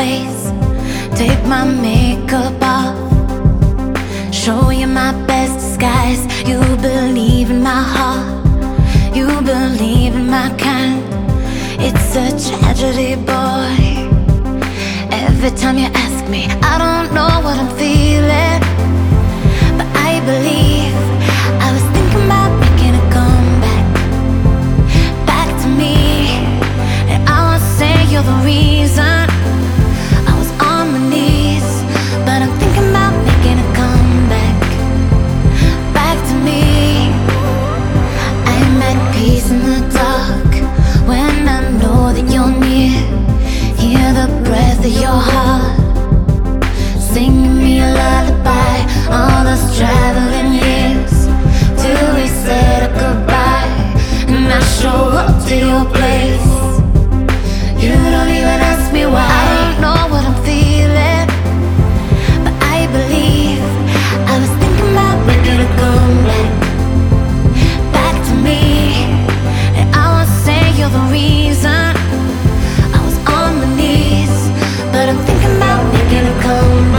place. Take my makeup off, show you my best disguise. You believe in my heart, you believe in my kind. It's a tragedy, boy. Every time you ask me, I don't know what I'm feeling, but I believe. I was thinking about making a comeback, back to me, and I wanna say you're the reason. I was on my knees, but I'm thinking about making a comeback, back to me. I'm at peace in the dark when I know that you're near. Hear the breath of your heart singing me a lullaby. All those traveling years till we said a goodbye, and I show up to your place. You don't even ask me why. I don't know what I'm feeling, but I believe. I was thinking about making a comeback, back to me, and I wanna say you're the reason. I was on my knees, but I'm thinking about making a comeback.